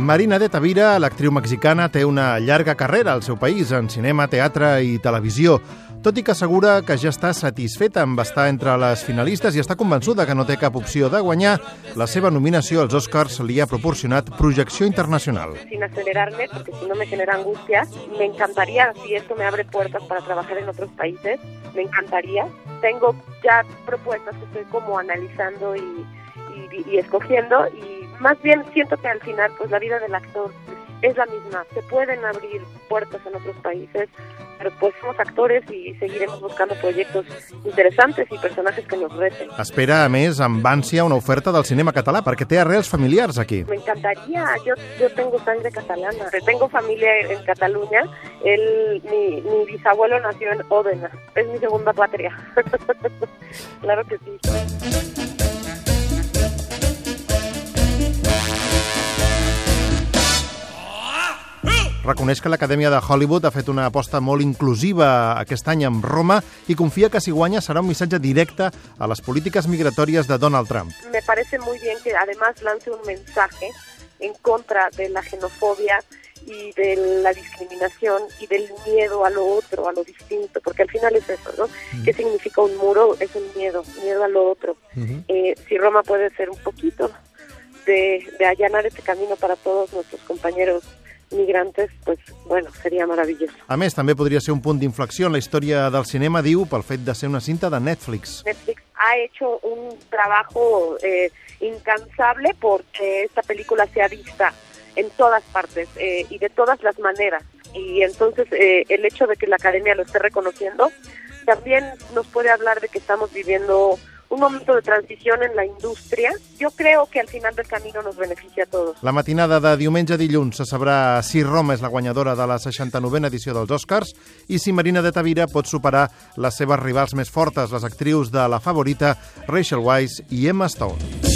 Marina de Tavira, l'actriu mexicana, té una llarga carrera al seu país en cinema, teatre i televisió, tot i que assegura que ja està satisfeta amb estar entre les finalistes i està convençuda que no té cap opció de guanyar. La seva nominació als Oscars li ha proporcionat projecció internacional. Sin acelerarme, porque si no me genera angustia, me encantaría, si esto me abre puertas para trabajar en otros países, me encantaría. Tengo ya propuestas que estoy como analizando y escogiendo, y más bien siento que al final pues la vida del actor es la misma. Se pueden abrir puertas en otros países, pero pues somos actores y seguiremos buscando proyectos interesantes y personajes que nos reten. Espera, a més, amb ànsia una oferta del cinema català, perquè té arrels familiars aquí. Me encantaría, yo tengo sangre catalana, tengo familia en Cataluña, mi bisabuelo nació en Òdena, es mi segunda patria. Claro que sí. Reconeix que l'Acadèmia de Hollywood ha fet una aposta molt inclusiva aquest any amb Roma i confia que si guanya serà un missatge directe a les polítiques migratòries de Donald Trump. Me parece muy bien que además lance un mensaje en contra de la xenofobia y de la discriminación y del miedo a lo otro, a lo distinto, porque al final es eso, ¿no? ¿Qué significa un muro? Es un miedo a lo otro. Si Roma puede ser un poquito de allanar este camino para todos nuestros compañeros migrantes, pues bueno, seria maravilloso. A més, també podria ser un punt d'inflexió en la història del cinema, diu, pel fet de ser una cinta de Netflix. Netflix ha hecho un trabajo incansable porque esta película sea vista en todas partes y de todas las maneras. Y entonces el hecho de que la Academia lo esté reconociendo también nos puede hablar de que estamos viviendo un momento de transición en la indústria. Jo creo que al final del camino nos beneficia a todos. La matinada de diumenge a dilluns se sabrà si Roma és la guanyadora de la 69a edició dels Oscars i si Marina de Tavira pot superar les seves rivals més fortes, les actrius de La Favorita, Rachel Weisz i Emma Stone.